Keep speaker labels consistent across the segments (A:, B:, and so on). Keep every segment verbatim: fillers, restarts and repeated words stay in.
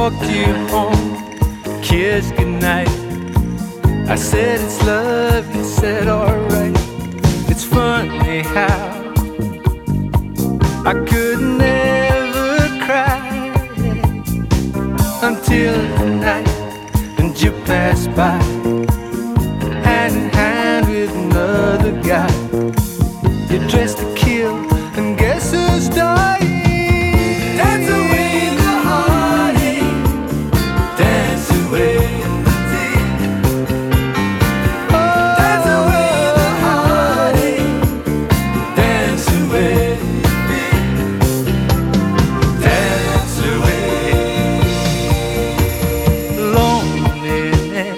A: walked you home, kissed goodnight. I said it's love, you said alright. It's funny how I could never cry until the night and you passed by, hand in hand with another guy. You're dressed to kill, and guess who's dying? Dance away the heartache, dance away the tears. Oh, dance away the heartache, dance away the fear. Dance away. Loneliness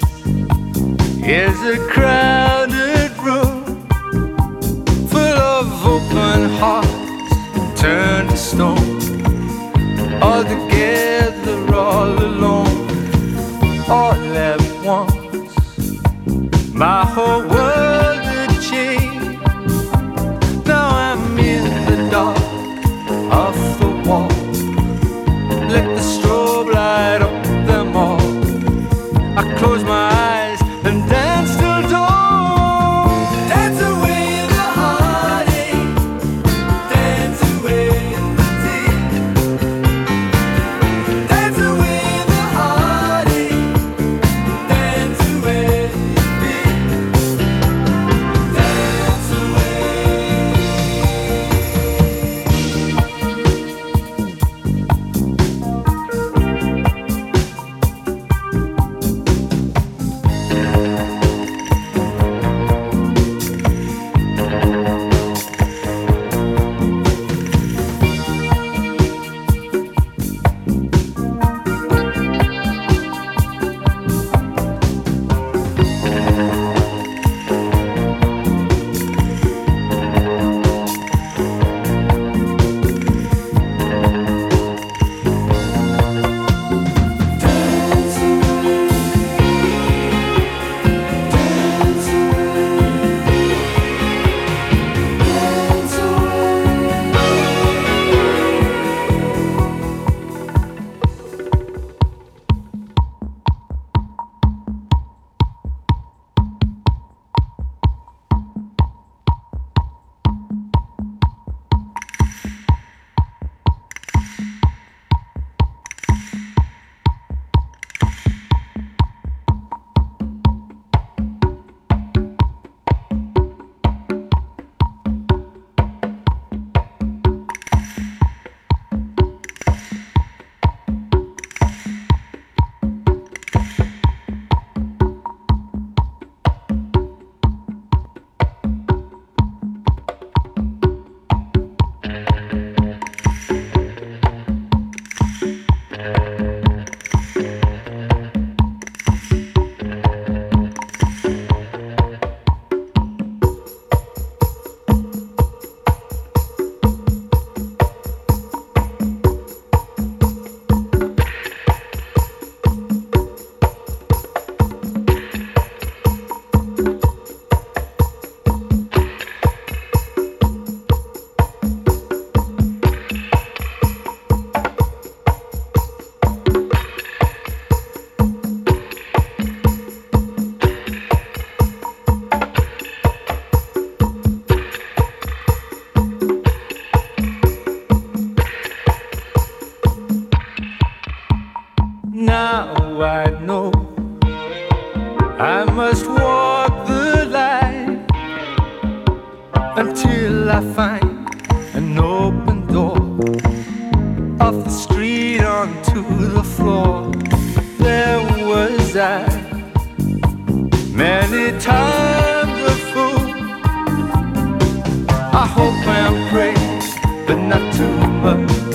A: is a crowded room full of open hearts turned to stone. All together, all alone, all at once. My whole world had changed. Now I'm in the dark of the wall. Let the strobe light up them all. I close my eyes and dance till dawn. Dance away the heartache, dance away the tears. Dance away the heartache, dance away the fear. Dance away. Now I know I must walk the line until I find an open door off the street onto the floor. There was I, many times a fool. I hope and pray, but not too much.